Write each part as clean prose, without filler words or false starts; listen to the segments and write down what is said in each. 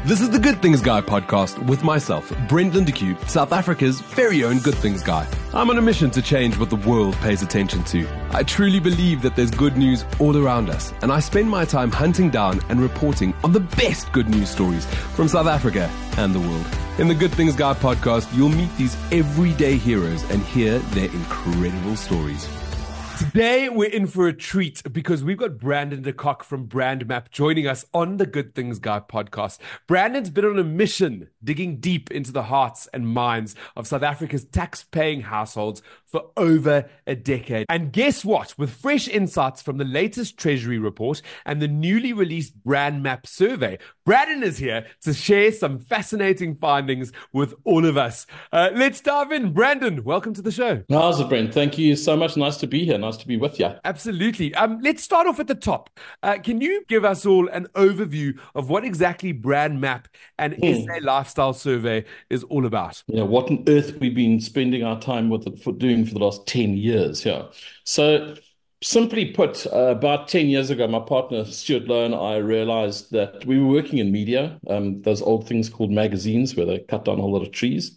This is the Good Things Guy podcast with myself, Brent Lindeque, South Africa's very own Good Things Guy. I'm on a mission to change what the world pays attention to. I truly believe that there's good news all around us, and I spend my time hunting down and reporting on the best good news stories from South Africa and the world. In the Good Things Guy podcast, you'll meet these everyday heroes and hear their incredible stories. Today, we're in for a treat because we've got Brandon de Kock from BrandMap joining us on the Good Things Guy podcast. Brandon's been on a mission digging deep into the hearts and minds of South Africa's tax-paying households for over a decade. And guess what? With fresh insights from the latest Treasury report and the newly released BrandMap survey, Brandon is here to share some fascinating findings with all of us. Let's dive in. Brandon, welcome to the show. How's it, Brent? Thank you so much. Nice to be here. Nice to be with you. Absolutely. Let's start off at the top. Can you give us all an overview of what exactly BrandMap and SA Lifestyle Survey is all about? Yeah, what on earth we've been spending our time with it for the last 10 years. Yeah. So simply put, about 10 years ago, my partner Stuart Lowe and I realized that we were working in media, those old things called magazines where they cut down a whole lot of trees.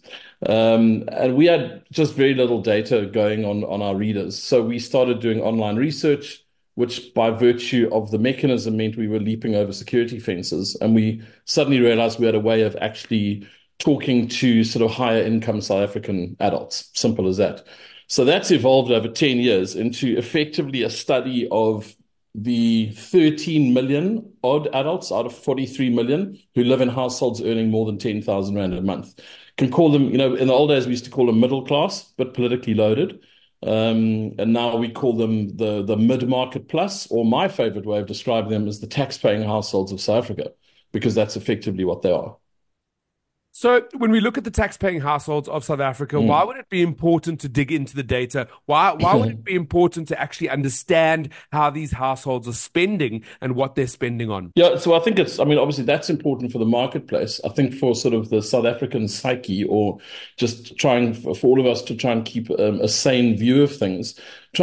And we had just very little data going on our readers. So we started doing online research, which by virtue of the mechanism meant we were leaping over security fences. And we suddenly realized we had a way of actually talking to sort of higher income South African adults. Simple as that. So that's evolved over 10 years into effectively a study of the 13 million odd adults out of 43 million who live in households earning more than 10,000 Rand a month. Can call them, in the old days, we used to call them middle class, but politically loaded. And now we call them the mid-market plus, or my favorite way of describing them is the tax-paying households of South Africa, because that's effectively what they are. So when we look at the tax-paying households of South Africa, why would it be important to dig into the data? Why would it be important to actually understand how these households are spending and what they're spending on? Yeah, so I think obviously that's important for the marketplace. I think for sort of the South African psyche, or just trying for all of us to try and keep a sane view of things,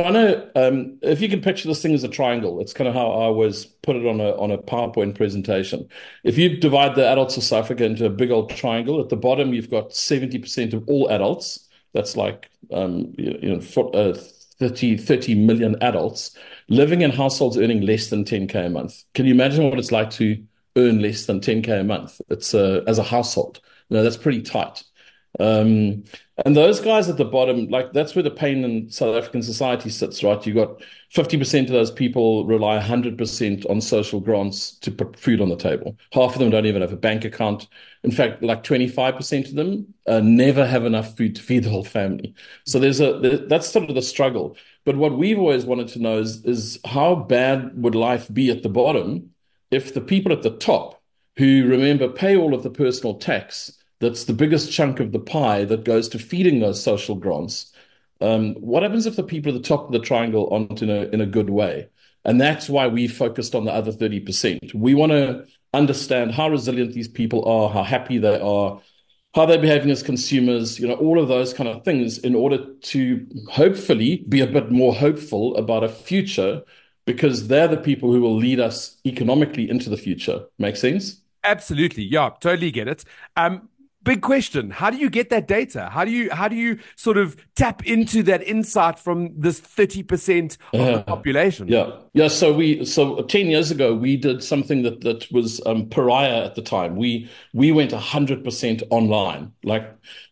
if you can picture this thing as a triangle, it's kind of how I always put it on a PowerPoint presentation. If you divide the adults of South Africa into a big old triangle, at the bottom you've got 70% of all adults. That's like 30 million adults living in households earning less than 10K a month. Can you imagine what it's like to earn less than 10K a month? It's as a household. That's pretty tight. And those guys at the bottom, like that's where the pain in South African society sits, right? You've got 50% of those people rely 100% on social grants to put food on the table. Half of them don't even have a bank account. In fact, like 25% of them never have enough food to feed the whole family. So that's sort of the struggle. But what we've always wanted to know is how bad would life be at the bottom if the people at the top, who, remember, pay all of the personal tax, that's the biggest chunk of the pie that goes to feeding those social grants. What happens if the people at the top of the triangle aren't in a good way? And that's why we focused on the other 30%. We want to understand how resilient these people are, how happy they are, how they're behaving as consumers, all of those kind of things, in order to hopefully be a bit more hopeful about a future, because they're the people who will lead us economically into the future. Make sense? Absolutely. Yeah, totally get it. Big question. How do you get that data? How do you sort of tap into that insight from this 30% of the population? Yeah. So 10 years ago, we did something that was pariah at the time. We went 100% online, like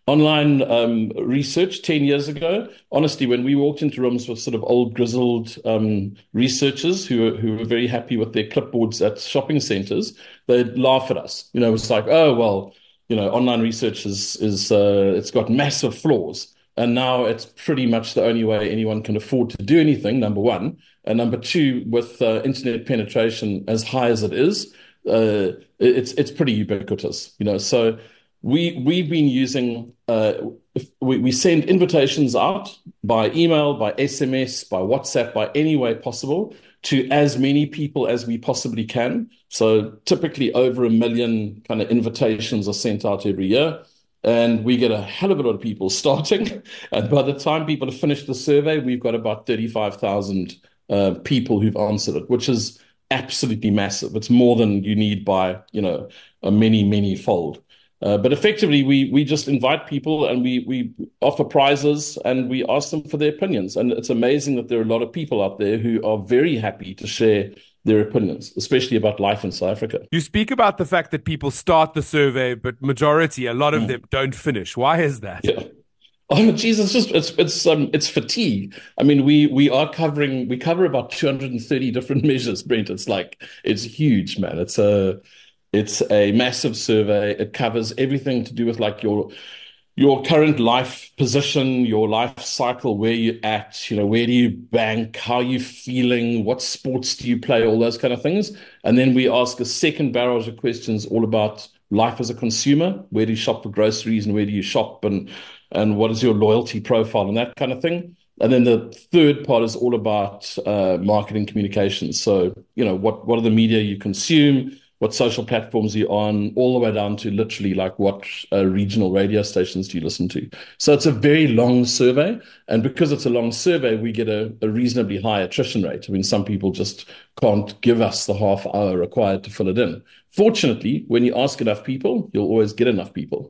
online research 10 years ago. Honestly, when we walked into rooms with sort of old grizzled researchers who were very happy with their clipboards at shopping centers, they'd laugh at us. It's like, oh, well, online research it's got massive flaws. And now it's pretty much the only way anyone can afford to do anything, number one. And number two, with internet penetration as high as it is, it's pretty ubiquitous. So we've been using, we send invitations out by email, by SMS, by WhatsApp, by any way possible to as many people as we possibly can. So typically over 1 million kind of invitations are sent out every year. And we get a hell of a lot of people starting. And by the time people have finished the survey, we've got about 35,000 people who've answered it, which is absolutely massive. It's more than you need by, a many fold. But effectively, we just invite people and we offer prizes and we ask them for their opinions. And it's amazing that there are a lot of people out there who are very happy to share their opinions, especially about life in South Africa. You speak about the fact that people start the survey, but a lot of them don't finish. Why is that? Yeah. Oh, geez, it's fatigue. I mean, we cover about 230 different measures, Brent. It's huge, man. It's a massive survey. It covers everything to do with like your current life position, your life cycle, where you're at, where do you bank, how are you feeling, what sports do you play, all those kind of things. And then we ask a second barrage of questions all about life as a consumer. Where do you shop for groceries and where do you shop and what is your loyalty profile and that kind of thing. And then the third part is all about marketing communications. So, what are the media you consume? What social platforms are you on, all the way down to literally like what regional radio stations do you listen to. So it's a very long survey. And because it's a long survey, we get a reasonably high attrition rate. I mean, some people just can't give us the half hour required to fill it in. Fortunately, when you ask enough people, you'll always get enough people.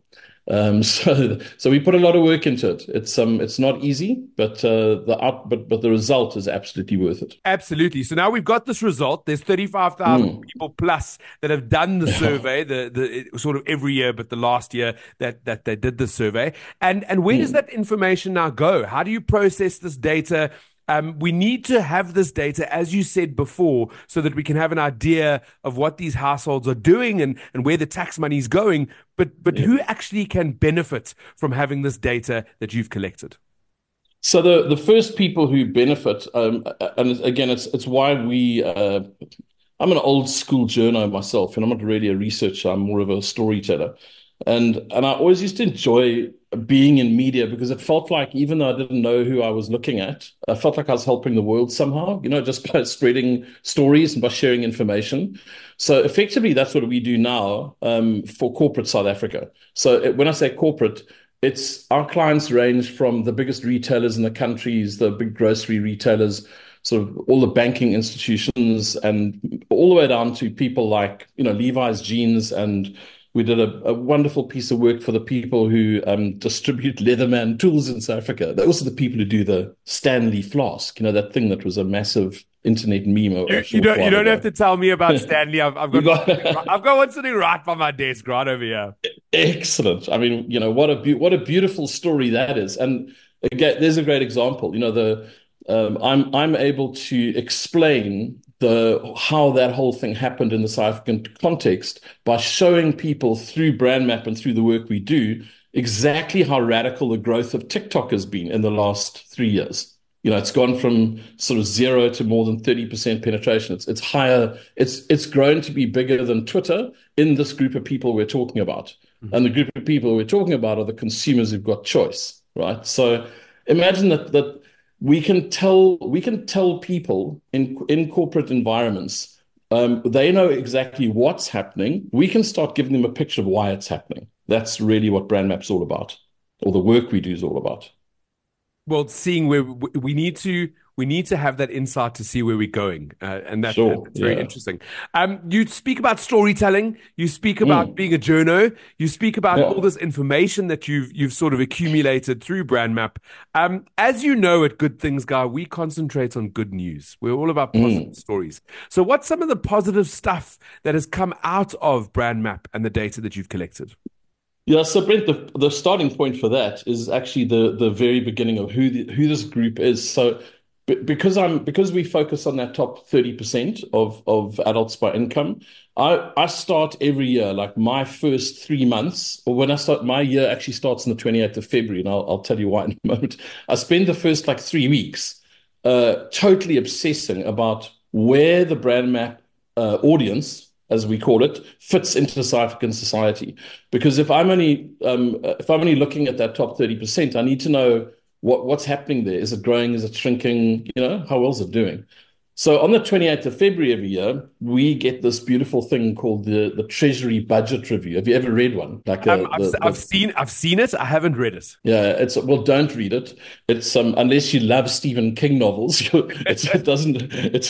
So we put a lot of work into it. It's not easy, but the result is absolutely worth it. Absolutely. So now we've got this result. There's 35,000 people plus that have done the survey, the sort of every year, but the last year that they did the survey. And where does that information now go? How do you process this data? We need to have this data, as you said before, so that we can have an idea of what these households are doing and where the tax money is going. But who actually can benefit from having this data that you've collected? So the first people who benefit, and again, it's why I'm an old school journo myself, and I'm not really a researcher. I'm more of a storyteller. And I always used to enjoy being in media because it felt like, even though I didn't know who I was looking at, I felt like I was helping the world somehow, just by spreading stories and by sharing information. So effectively, that's what we do now for corporate South Africa. So when I say corporate, it's our clients range from the biggest retailers in the countries, the big grocery retailers, sort of all the banking institutions, and all the way down to people like, Levi's Jeans. And we did a wonderful piece of work for the people who distribute Leatherman tools in South Africa. They're also the people who do the Stanley flask, that thing that was a massive internet meme. You don't have to tell me about Stanley. I've got one sitting right by my desk, right over here. Excellent. I mean, what a beautiful story that is. And again, there's a great example. I'm able to explain how that whole thing happened in the South African context by showing people through BrandMap and through the work we do exactly how radical the growth of TikTok has been in the last 3 years. It's gone from sort of 0 to more than 30% penetration. It's higher. It's grown to be bigger than Twitter in this group of people we're talking about. Mm-hmm. And the group of people we're talking about are the consumers who've got choice, right? So imagine that we can tell people in corporate environments, they know exactly what's happening. We can start giving them a picture of why it's happening. That's really what BrandMap's all about, or the work we do is all about. Well, seeing where we need to have that insight to see where we're going, and that's very interesting. You speak about storytelling. You speak about being a journo. You speak about all this information that you've sort of accumulated through BrandMap. As you know, at Good Things Guy, we concentrate on good news. We're all about positive stories. So, what's some of the positive stuff that has come out of BrandMap and the data that you've collected? Yeah, so Brent, the starting point for that is actually the very beginning of who this group is. So because we focus on that top 30% of adults by income, I start every year, like my first 3 months, or when I start, my year actually starts on the 28th of February, and I'll tell you why in a moment. I spend the first 3 weeks totally obsessing about where the BrandMap audience, as we call it, fits into South African society. Because if I'm only looking at that top 30%, I need to know what's happening there. Is it growing? Is it shrinking? How well is it doing? So on the 28th of February every year, we get this beautiful thing called the Treasury Budget Review. Have you ever read one? Like I've seen it. I haven't read it. yeah, it's well, don't read it. It's unless you love Stephen King novels, it doesn't.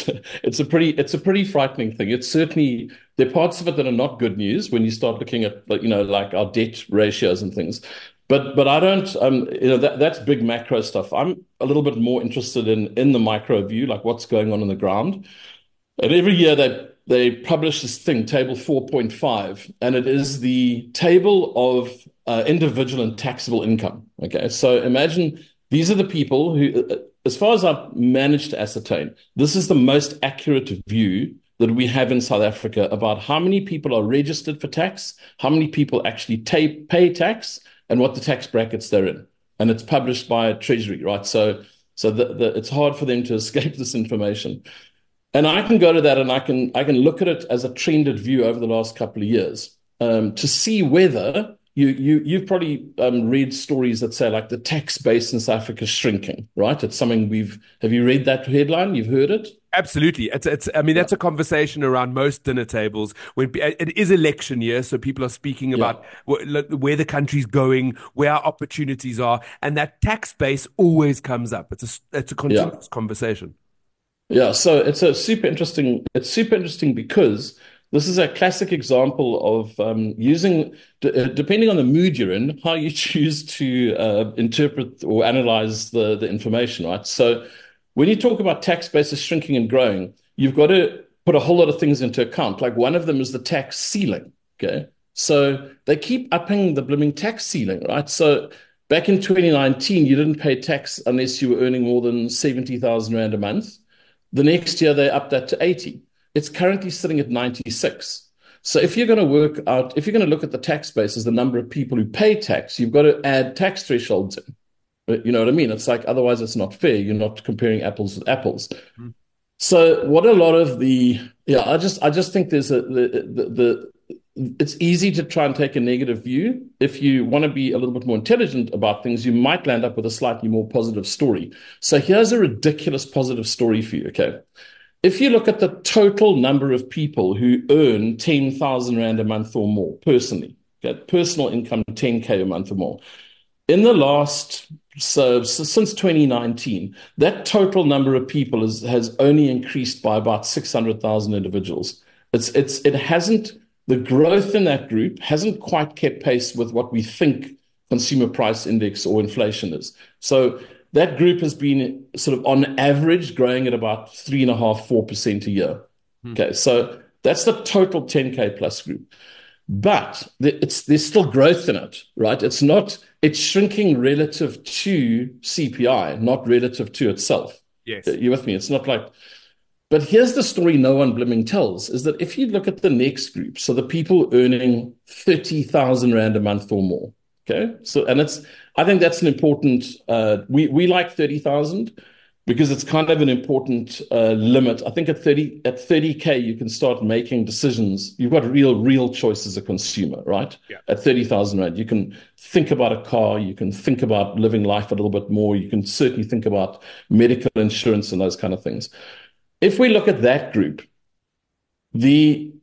It's a pretty frightening thing. It's certainly there are parts of it that are not good news when you start looking at like our debt ratios and things. But I don't that's big macro stuff. I'm a little bit more interested in the micro view, like what's going on the ground. And every year they publish this thing, Table 4.5, and it is the table of individual and taxable income. Okay, so imagine these are the people who, as far as I've managed to ascertain, this is the most accurate view that we have in South Africa about how many people are registered for tax, how many people actually pay tax, and what the tax brackets they're in. And it's published by Treasury, right? So it's hard for them to escape this information. And I can go to that and I can look at it as a trended view over the last couple of years to see whether you've probably read stories that say like the tax base in South Africa is shrinking, right? It's something have you read that headline? You've heard it? Absolutely. I mean, that's a conversation around most dinner tables when it is election year. So people are speaking about where the country's going, where our opportunities are. And that tax base always comes up. It's a continuous conversation. Yeah. So it's super interesting because this is a classic example of using, depending on the mood you're in, how you choose to interpret or analyze the information, right? So when you talk about tax bases shrinking and growing, you've got to put a whole lot of things into account. Like one of them is the tax ceiling, okay? So they keep upping the blooming tax ceiling, right? So back in 2019, you didn't pay tax unless you were earning more than 70,000 Rand a month. The next year, they upped that to 80. It's currently sitting at 96. So if you're going to look at the tax base as the number of people who pay tax, you've got to add tax thresholds in. You know what I mean? It's like, otherwise it's not fair. You're not comparing apples with apples. Mm-hmm. So what a lot of I just think there's it's easy to try and take a negative view. If you want to be a little bit more intelligent about things, you might land up with a slightly more positive story. So here's a ridiculous positive story for you, okay? If you look at the total number of people who earn 10,000 Rand a month or more personally, okay, personal income 10K a month or more, in the last, since 2019, that total number of people has only increased by about 600,000 individuals. The growth in that group hasn't quite kept pace with what we think consumer price index or inflation is. So that group has been sort of on average growing at about 3.5%-4% a year. Okay, so that's the total 10K plus group. But there's still growth in it, right? It's shrinking relative to CPI, not relative to itself. Yes. You're with me? It's not like, but here's the story no one blooming tells, is that if you look at the next group, so the people earning 30,000 Rand a month or more, okay? So, I think that's an important, we like 30,000 because it's kind of an important limit. I think at 30K, you can start making decisions. You've got real choice as a consumer, right? Yeah. At 30,000 Rand, you can think about a car. You can think about living life a little bit more. You can certainly think about medical insurance and those kind of things. If we look at that group, when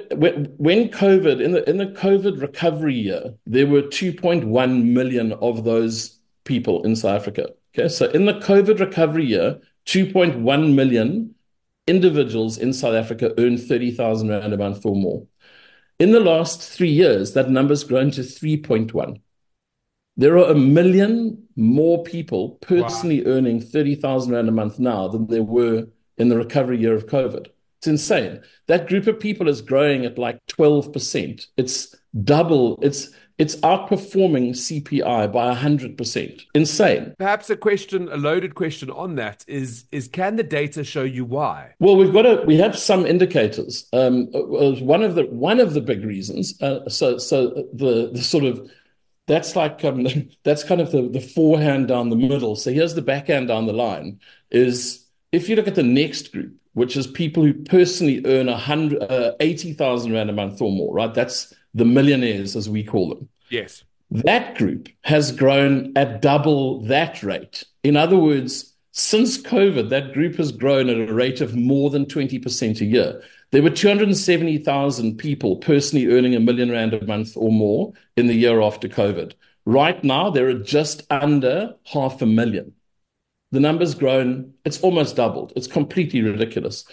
COVID, in the COVID recovery year, there were 2.1 million of those people in South Africa. Okay, so in the COVID recovery year, 2.1 million individuals in South Africa earned 30,000 Rand a month or more. In the last 3 years, that number's grown to 3.1. There are 1 million more people personally earning 30,000 Rand a month now than there were in the recovery year of COVID. It's insane. That group of people is growing at like 12%. It's double. It's outperforming CPI by 100%. Insane. Perhaps a loaded question on that is can the data show you why? Well, we have some indicators. One of the big reasons. So the sort of that's like that's kind of the forehand down the middle. So here's the backhand down the line. Is if you look at the next group, which is people who personally earn 80,000 Rand a month or more, right? That's the millionaires, as we call them. Yes. That group has grown at double that rate. In other words, Since COVID, that group has grown at a rate of more than 20% a year. There were 270,000 people personally earning R1 million a month or more in the year after COVID. Right now, there are just under 500,000. The number's grown, it's almost doubled. It's completely ridiculous.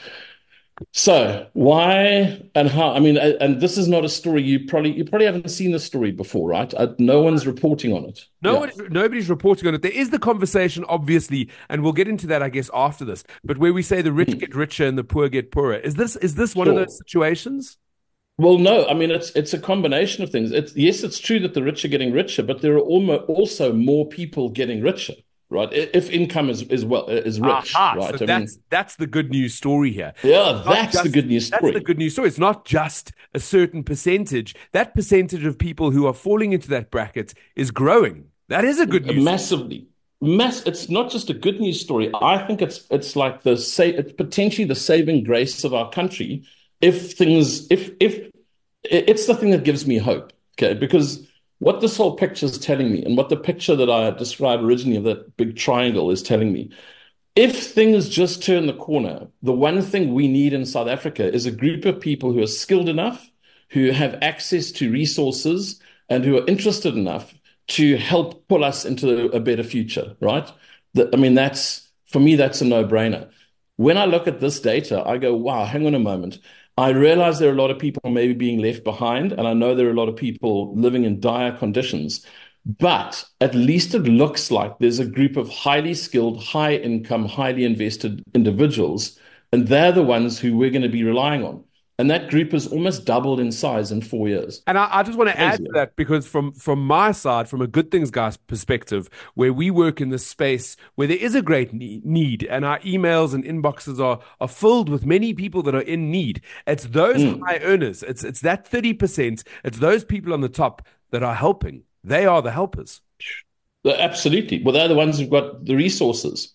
So why and how? I mean, and this is not a story you probably haven't seen this story before, right? No one's reporting on it. Yeah. Nobody's reporting on it. There is the conversation, obviously, and we'll get into that, I guess, after this. But where we say the rich get richer and the poor get poorer, is this one of Sure. those situations? Well, no, I mean it's a combination of things. Yes, it's true that the rich are getting richer, but there are almost also more people getting richer, right? If income is rich, Aha! So right? I mean, that's the good news story here. yeah, Not that's the just good news That's the story. good news story. It's not just a certain percentage. That percentage of people who are falling into that bracket is growing. That is a good news story. Massively. It's not just a good news story. I think it's like it's potentially the saving grace of our country if things if it's the thing that gives me hope. Okay, because what this whole picture is telling me, and what the picture that I described originally of that big triangle is telling me, if things just turn the corner, the one thing we need in South Africa is a group of people who are skilled enough, who have access to resources, and who are interested enough to help pull us into a better future, right? I mean, for me, that's a no-brainer. When I look at this data, I go, wow, hang on a moment. I realize there are a lot of people maybe being left behind, and I know there are a lot of people living in dire conditions. But at least it looks like there's a group of highly skilled, high income, highly invested individuals, and they're the ones who we're going to be relying on. And that group has almost doubled in size in 4 years. And I just want to add Crazy. to that because from my side, from a good things guy's perspective, where we work in this space where there is a great need, and our emails and inboxes are filled with many people that are in need. It's those Mm. high earners. It's that 30%. It's those people on the top that are helping. They are the helpers. Absolutely. Well, they're the ones who've got the resources,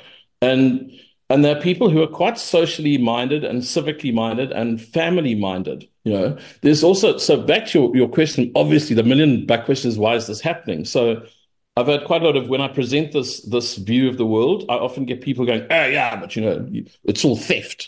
and and they're people who are quite socially minded and civically minded and family minded. There's also so back to your question. Obviously, the million-buck question is why is this happening? So I've had quite a lot of when I present this view of the world, I often get people going, "Oh yeah, but it's all theft."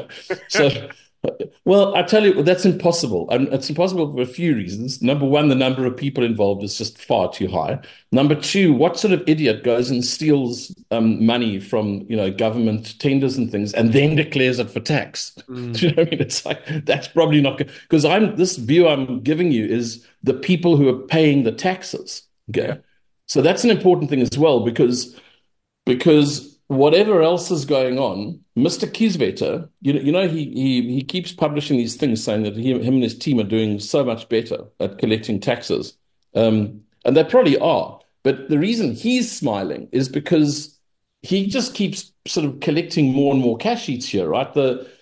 So well, I tell you, that's impossible. And it's impossible for a few reasons. Number one, the number of people involved is just far too high. Number two, what sort of idiot goes and steals money from, government tenders and things and then declares it for tax? Do you know what I mean? It's like, that's probably not good. Because this view I'm giving you is the people who are paying the taxes. Okay. Yeah. So that's an important thing as well, because whatever else is going on, Mr. Kieswetter, he keeps publishing these things saying that him and his team are doing so much better at collecting taxes. And they probably are. But the reason he's smiling is because he just keeps sort of collecting more and more cash each year, right?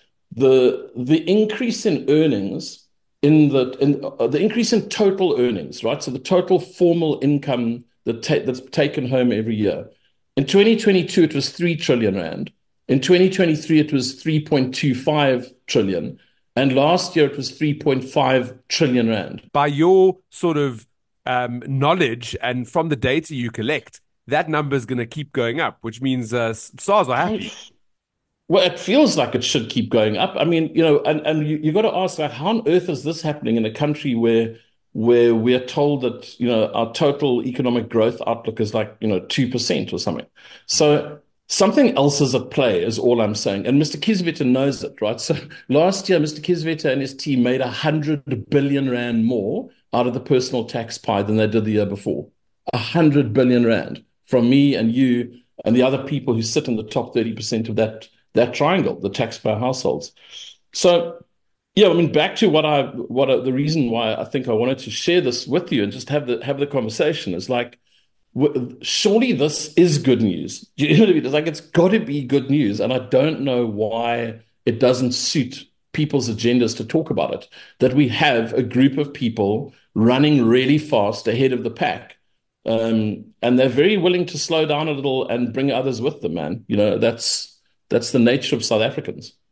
The increase in earnings the increase in total earnings, right? So the total formal income that's taken home every year. In 2022, it was 3 trillion rand. In 2023, it was 3.25 trillion. And last year, it was 3.5 trillion rand. By your sort of knowledge and from the data you collect, that number is going to keep going up, which means SARS are happy. Well, it feels like it should keep going up. I mean, and you got to ask, like, how on earth is this happening in a country where we're told that, our total economic growth outlook is like, 2% or something. So something else is at play is all I'm saying. And Mr. Kieswetter knows it, right? So last year, Mr. Kieswetter and his team made 100 billion rand more out of the personal tax pie than they did the year before. 100 billion rand from me and you and the other people who sit in the top 30% of that triangle, the taxpayer households. So, yeah, I mean, back to the reason why I think I wanted to share this with you and just have the conversation is like, surely this is good news. You know what I mean? It's like, it's got to be good news. And I don't know why it doesn't suit people's agendas to talk about it, that we have a group of people running really fast ahead of the pack. And they're very willing to slow down a little and bring others with them, man. That's the nature of South Africans.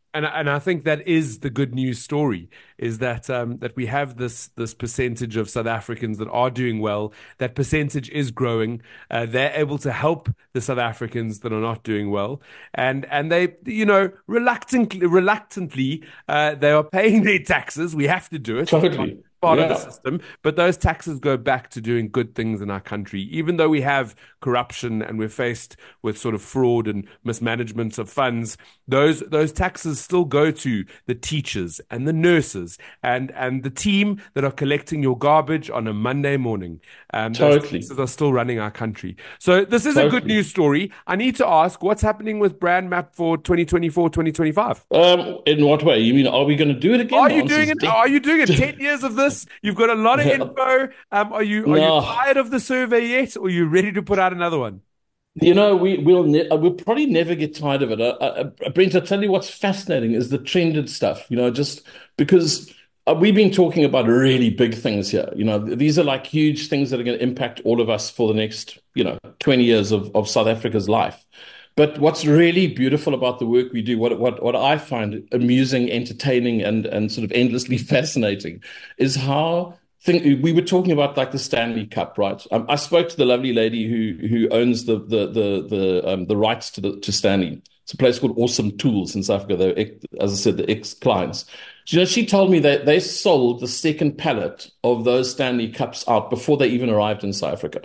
And I think that is the good news story, is that that we have this percentage of South Africans that are doing well. That percentage is growing. They're able to help the South Africans that are not doing well, and they, reluctantly, they are paying their taxes. We have to do it. Totally. Part of the Yeah. system, but those taxes go back to doing good things in our country. Even though we have corruption and we're faced with sort of fraud and mismanagement of funds, those taxes still go to the teachers and the nurses and the team that are collecting your garbage on a Monday morning. Those Totally. taxes are still running our country. So this is a good Totally. news story. I need to ask, what's happening with Brand Map for 2024, 2025? In what way? You mean, are we going to do it again? Are The you answer doing is it? Are you doing it? 10 years of this. You've got a lot of info. Are you No. tired of the survey yet, or are you ready to put out another one? We'll probably never get tired of it. Brent, I tell you what's fascinating is the trended stuff. Just because we've been talking about really big things here. These are like huge things that are going to impact all of us for the next 20 years of South Africa's life. But what's really beautiful about the work we do, what I find amusing, entertaining, and sort of endlessly fascinating, is how we were talking about like the Stanley Cup, right? I spoke to the lovely lady who owns the rights to Stanley. It's a place called Awesome Tools in South Africa. They're, as I said, the ex-clients. She told me that they sold the second pallet of those Stanley Cups out before they even arrived in South Africa.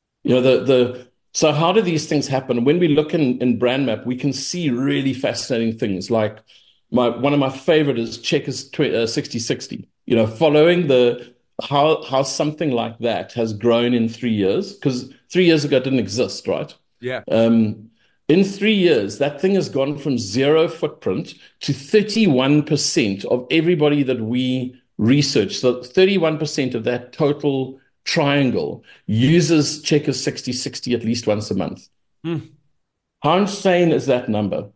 So how do these things happen? When we look in Brand Map, we can see really fascinating things. Like one of my favorite is Checkers 60/60. Following how something like that has grown in 3 years, because 3 years ago it didn't exist, right? Yeah. In 3 years, that thing has gone from zero footprint to 31% of everybody that we research. So 31% of that total triangle uses Checkers 60/60 at least once a month. How insane is that number?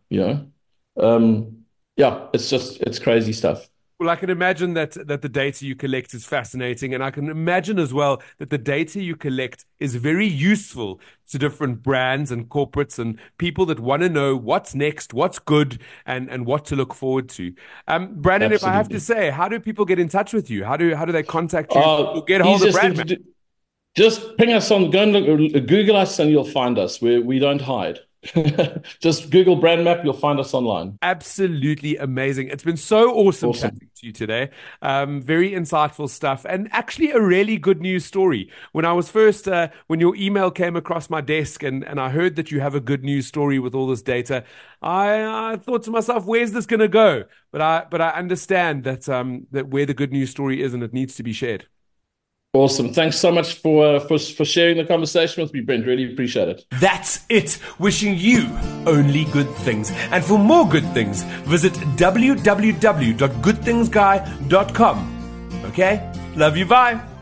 It's crazy stuff. Well, I can imagine that the data you collect is fascinating, and I can imagine as well that the data you collect is very useful to different brands and corporates and people that want to know what's next, what's good, and what to look forward to. Brandon, if I have to Absolutely. say, how do people get in touch with you? How do they contact you or get hold of Easiest thing Brand to Map? do, just ping us on, go and look, Google us and you'll find us. We don't hide. Just Google Brand Map, you'll find us online. Absolutely amazing. It's been so awesome Awesome. chatting to you today. Very insightful stuff and actually a really good news story. When I was first, when your email came across my desk and I heard that you have a good news story with all this data, I thought to myself, where's this going to go? But I understand that where the good news story is and it needs to be shared. Awesome. Thanks so much for sharing the conversation with me, Brent. Really appreciate it. That's it. Wishing you only good things. And for more good things, visit www.goodthingsguy.com. Okay? Love you. Bye.